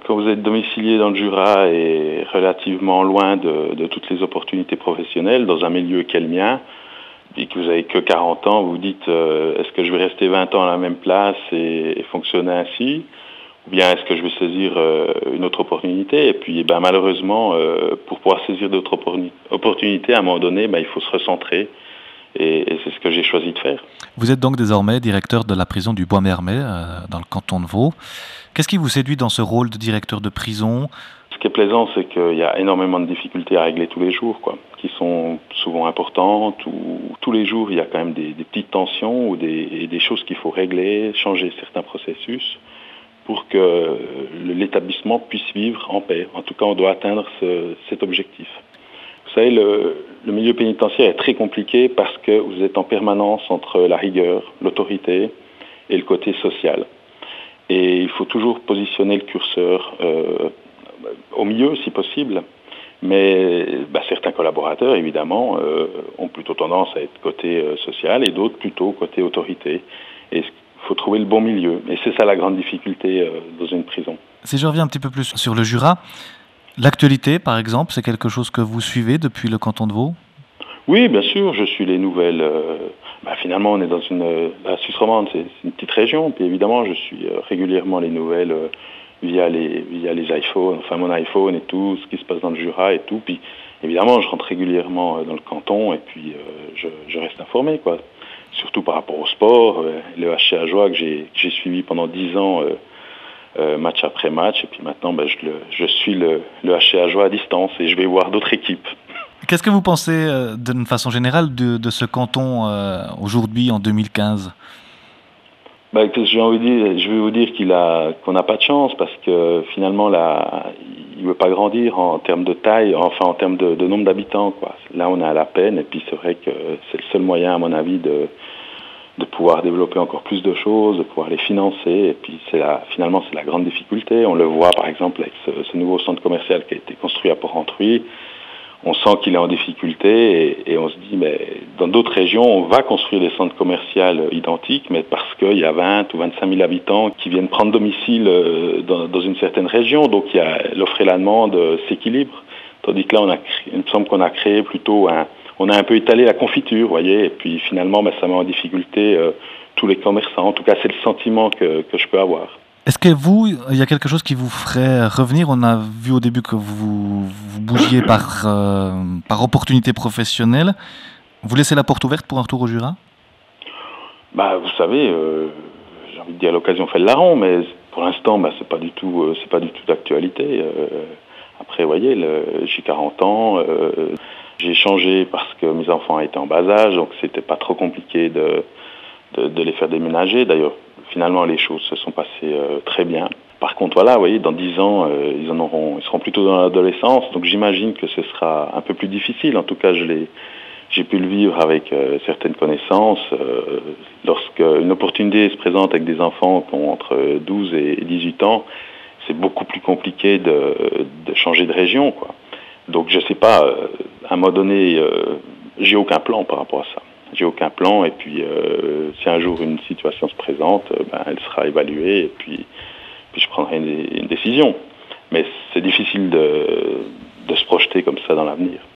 Quand vous êtes domicilié dans le Jura et relativement loin de toutes les opportunités professionnelles, dans un milieu qu'est le mien, et que vous avez que 40 ans, vous vous dites est-ce que je vais rester 20 ans à la même place et fonctionner ainsi, ou bien est-ce que je vais saisir une autre opportunité? Et puis malheureusement, pour pouvoir saisir d'autres opportunités, à un moment donné, il faut se recentrer. Et c'est ce que j'ai choisi de faire. Vous êtes donc désormais directeur de la prison du Bois-Mermet, dans le canton de Vaud. Qu'est-ce qui vous séduit dans ce rôle de directeur de prison? Ce qui est plaisant, c'est qu'il y a énormément de difficultés à régler tous les jours, qui sont souvent importantes. Ou tous les jours, il y a quand même des petites tensions ou des choses qu'il faut régler, changer certains processus pour que l'établissement puisse vivre en paix. En tout cas, on doit atteindre cet objectif. Vous savez, le milieu pénitentiaire est très compliqué parce que vous êtes en permanence entre la rigueur, l'autorité et le côté social. Et il faut toujours positionner le curseur au milieu, si possible. Mais certains collaborateurs, évidemment, ont plutôt tendance à être côté social et d'autres plutôt côté autorité. Et il faut trouver le bon milieu. Et c'est ça la grande difficulté dans une prison. Si je reviens un petit peu plus sur le Jura, l'actualité, par exemple, c'est quelque chose que vous suivez depuis le canton de Vaud? Oui, bien sûr, je suis les nouvelles. Finalement, on est dans la Suisse romande, c'est une petite région. Puis évidemment, je suis régulièrement les nouvelles via les iPhones, enfin mon iPhone et tout, ce qui se passe dans le Jura et tout. Puis évidemment, je rentre régulièrement dans le canton et puis je reste informé, quoi. Surtout par rapport au sport, le HC Ajoie que j'ai suivi pendant 10 ans. Match après match, et puis maintenant je suis le HC Ajoie à distance et je vais voir d'autres équipes. Qu'est-ce que vous pensez d'une façon générale de ce canton aujourd'hui en 2015? Je vais vous dire qu'on n'a pas de chance parce que finalement il ne veut pas grandir en termes de taille, enfin en termes de nombre d'habitants, quoi. Là on est à la peine et puis c'est vrai que c'est le seul moyen à mon avis de pouvoir développer encore plus de choses, de pouvoir les financer. Et puis finalement c'est la grande difficulté. On le voit par exemple avec ce nouveau centre commercial qui a été construit à Port-Rentruy. On sent qu'il est en difficulté et on se dit, mais dans d'autres régions, on va construire des centres commerciaux identiques, mais parce qu'il y a 20 ou 25 000 habitants qui viennent prendre domicile dans une certaine région. Donc il y a l'offre et la demande s'équilibrent. Tandis que là, il me semble qu'on a créé plutôt on a un peu étalé la confiture, vous voyez, et puis finalement, ça met en difficulté tous les commerçants. En tout cas, c'est le sentiment que je peux avoir. Est-ce que il y a quelque chose qui vous ferait revenir? On a vu au début que vous bougiez par opportunité professionnelle. Vous laissez la porte ouverte pour un retour au Jura? Vous savez, j'ai envie de dire l'occasion fait le larron, mais pour l'instant, c'est pas du tout d'actualité. Après, vous voyez, j'ai 40 ans. J'ai changé parce que mes enfants étaient en bas âge, donc c'était pas trop compliqué de les faire déménager. D'ailleurs, finalement, les choses se sont passées très bien. Par contre, voilà, vous voyez, dans 10 ans, ils seront plutôt dans l'adolescence, donc j'imagine que ce sera un peu plus difficile. En tout cas, j'ai pu le vivre avec certaines connaissances. Lorsque une opportunité se présente avec des enfants qui ont entre 12 et 18 ans, c'est beaucoup plus compliqué de changer de région, quoi. Donc je sais pas, à un moment donné, j'ai aucun plan par rapport à ça. J'ai aucun plan et puis si un jour une situation se présente, elle sera évaluée et puis je prendrai une décision. Mais c'est difficile de se projeter comme ça dans l'avenir.